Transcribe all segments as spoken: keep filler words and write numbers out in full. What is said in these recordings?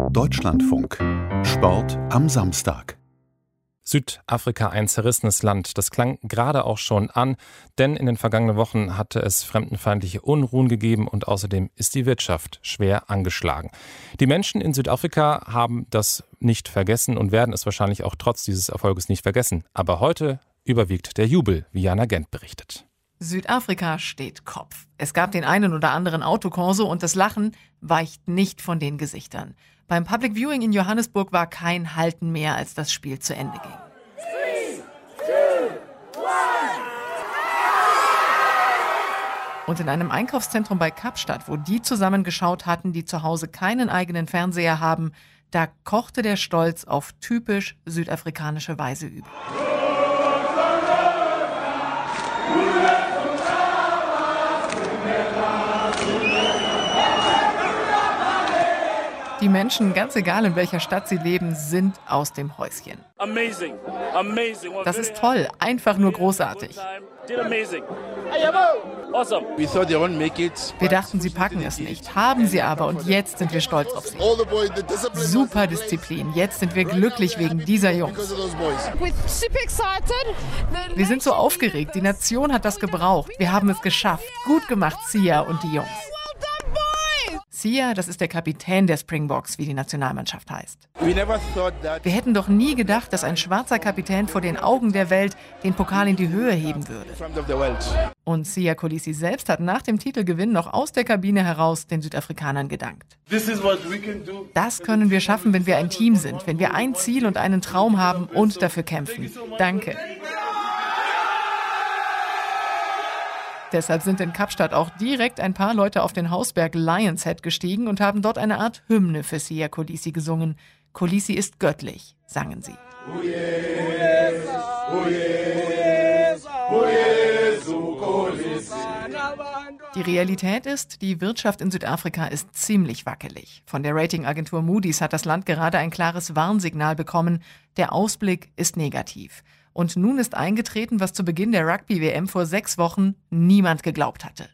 Deutschlandfunk. Sport am Samstag. Südafrika, ein zerrissenes Land. Das klang gerade auch schon an, denn in den vergangenen Wochen hatte es fremdenfeindliche Unruhen gegeben und außerdem ist die Wirtschaft schwer angeschlagen. Die Menschen in Südafrika haben das nicht vergessen und werden es wahrscheinlich auch trotz dieses Erfolges nicht vergessen. Aber heute überwiegt der Jubel, wie Jana Gent berichtet. Südafrika steht Kopf. Es gab den einen oder anderen Autokorso und das Lachen weicht nicht von den Gesichtern. Beim Public Viewing in Johannesburg war kein Halten mehr, als das Spiel zu Ende ging. Three, two, one. Und in einem Einkaufszentrum bei Kapstadt, wo die zusammengeschaut hatten, die zu Hause keinen eigenen Fernseher haben, da kochte der Stolz auf typisch südafrikanische Weise über. Die Menschen, ganz egal in welcher Stadt sie leben, sind aus dem Häuschen. Amazing. Amazing. Das ist toll, einfach nur großartig. Wir dachten, sie packen es nicht, haben sie aber und jetzt sind wir stolz auf sie. Super Disziplin, jetzt sind wir glücklich wegen dieser Jungs. Wir sind so aufgeregt, die Nation hat das gebraucht, wir haben es geschafft. Gut gemacht, Siya und die Jungs. Siya, das ist der Kapitän der Springboks, wie die Nationalmannschaft heißt. Wir hätten doch nie gedacht, dass ein schwarzer Kapitän vor den Augen der Welt den Pokal in die Höhe heben würde. Und Siya Kolisi selbst hat nach dem Titelgewinn noch aus der Kabine heraus den Südafrikanern gedankt. Das können wir schaffen, wenn wir ein Team sind, wenn wir ein Ziel und einen Traum haben und dafür kämpfen. Danke. Deshalb sind in Kapstadt auch direkt ein paar Leute auf den Hausberg Lions Head gestiegen und haben dort eine Art Hymne für Siya Kolisi gesungen. Kolisi ist göttlich, sangen sie. Die Realität ist, die Wirtschaft in Südafrika ist ziemlich wackelig. Von der Ratingagentur Moody's hat das Land gerade ein klares Warnsignal bekommen. Der Ausblick ist negativ. Und nun ist eingetreten, was zu Beginn der Rugby-W M vor sechs Wochen niemand geglaubt hatte.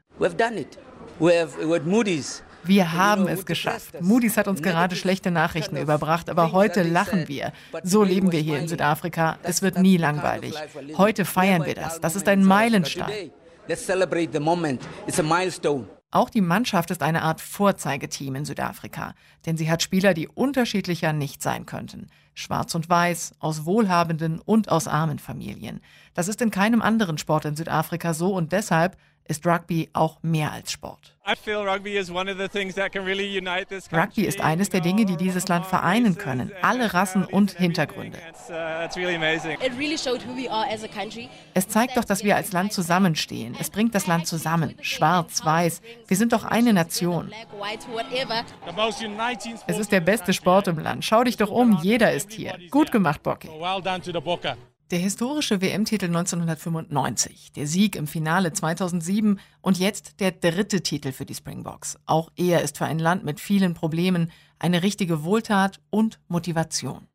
Wir haben es geschafft. Moody's hat uns gerade schlechte Nachrichten überbracht, aber heute lachen wir. So leben wir hier in Südafrika. Es wird nie langweilig. Heute feiern wir das. Das ist ein Meilenstein. Auch die Mannschaft ist eine Art Vorzeigeteam in Südafrika, denn sie hat Spieler, die unterschiedlicher nicht sein könnten. Schwarz und Weiß, aus wohlhabenden und aus armen Familien. Das ist in keinem anderen Sport in Südafrika so und deshalb ist Rugby auch mehr als Sport. Rugby ist eines der Dinge, die dieses Land vereinen können. Alle Rassen und Hintergründe. Es zeigt doch, dass wir als Land zusammenstehen. Es bringt das Land zusammen. Schwarz, Weiß. Wir sind doch eine Nation. Es ist der beste Sport im Land. Schau dich doch um. Jeder ist hier. Gut gemacht, Bocki. Der historische W M-Titel neunzehnhundertfünfundneunzig, der Sieg im Finale zweitausendsieben und jetzt der dritte Titel für die Springboks. Auch er ist für ein Land mit vielen Problemen eine richtige Wohltat und Motivation.